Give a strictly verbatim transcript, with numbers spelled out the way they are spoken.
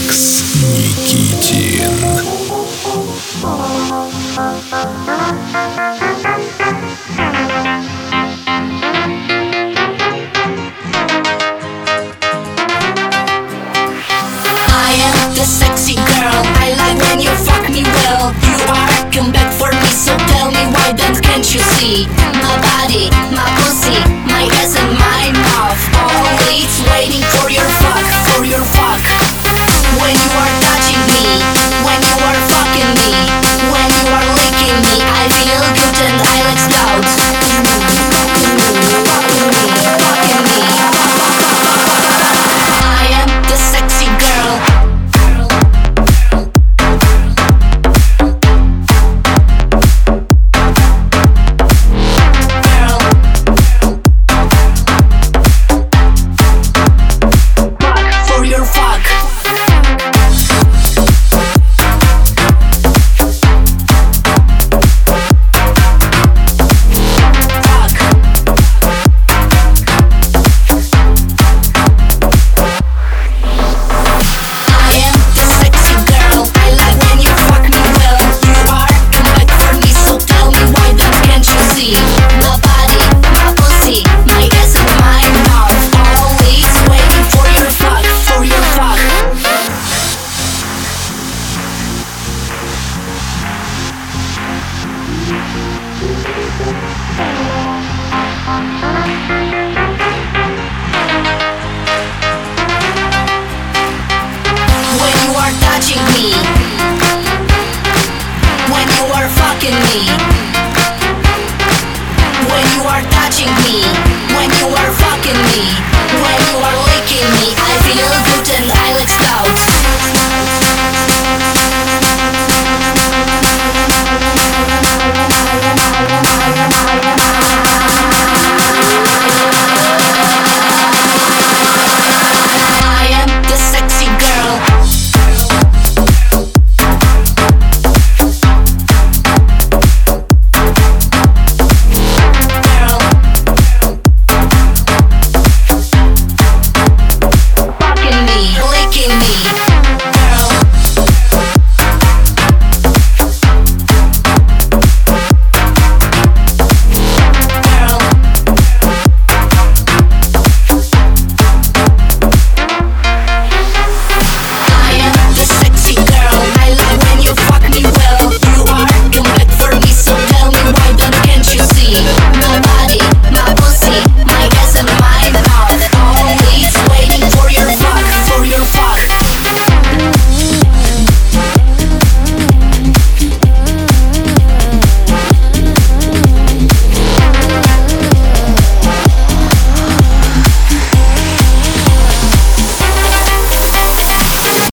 Макс Никитин. Sexy girl, I like when you fuck me well. You are come back for me, so tell me why then can't you see? My body, my pussy, my ass and my mouth, all it's waiting for your fuck, for your fuck. When you are touching me, when you are fucking me, when you are licking me, I feel good and I like stout. Fucking me, fucking me. I am the sexy girl. Touching me, when you are fucking me, when you are touching me, when you are fucking me, when you are licking me, I feel good and